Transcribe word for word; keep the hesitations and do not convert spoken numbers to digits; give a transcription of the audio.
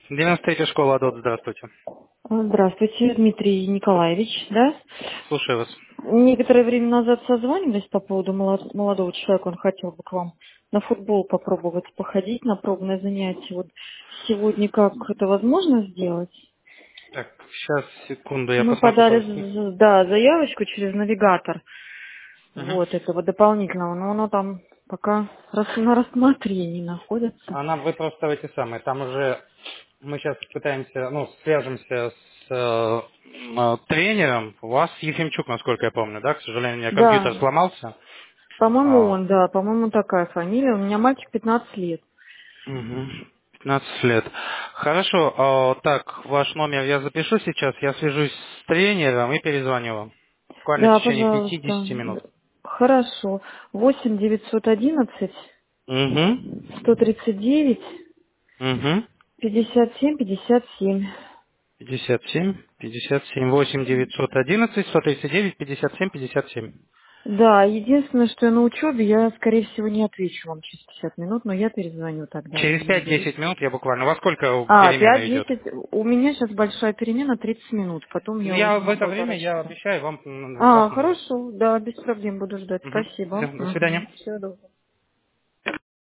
девяносто третья школа АДОТ, здравствуйте. Здравствуйте, Дмитрий Николаевич, да? Слушаю вас. Некоторое время назад созванивались по поводу молод- молодого человека, он хотел бы к вам на футбол попробовать походить, на пробное занятие. Вот сегодня как это возможно сделать? Так, сейчас, секунду, я Мы посмотрю подали, по всем. з- да, заявочку через навигатор, Мгм. вот, этого дополнительного, но оно там пока рас- на рассмотрении находится. Она, вы просто эти самые, там уже мы сейчас пытаемся, ну, свяжемся с э, э, тренером. У вас Ефимчук, насколько я помню, да? К сожалению, у меня Да, компьютер сломался. по-моему, А, он, да, по-моему, такая фамилия. У меня мальчик пятнадцать лет. мгм. пятнадцать лет. Хорошо, а, так, ваш номер я запишу сейчас, я свяжусь с тренером и перезвоню вам. Буквально в Да, течение пожалуйста. пяти-десяти минут. Хорошо. Восемь девятьсот одиннадцать сто Угу. тридцать девять Угу. пятьдесят семь пятьдесят семь. пятьдесят семь, пятьдесят семь, восемь девятьсот одиннадцать, сто тридцать девять, пятьдесят семь, пятьдесят семь. Да, единственное, что я на учебе, я, скорее всего, не отвечу вам через пятьдесят минут, но я перезвоню тогда и Через наберусь. пять-десять минут я буквально. Во сколько А, перемена идет? пять-десять. У меня сейчас большая перемена тридцать минут, потом Ну, я я уйду в на это время, полтора я часа. обещаю вам м, вас А, наберу. хорошо, да, без проблем буду ждать. Угу. Спасибо. Все, до свидания. Угу. Всего доброго.